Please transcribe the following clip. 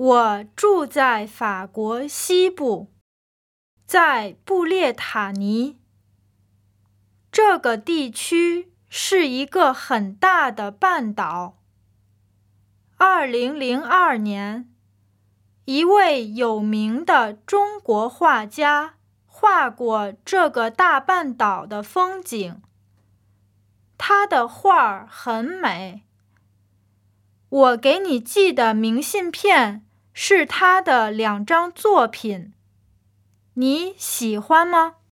我住在法国西部，在布列塔尼。这个地区是一个很大的半岛。2002年，一位有名的中国画家画过这个大半岛的风景。他的画很美。我给你寄的明信片是他的2张作品，你喜欢吗？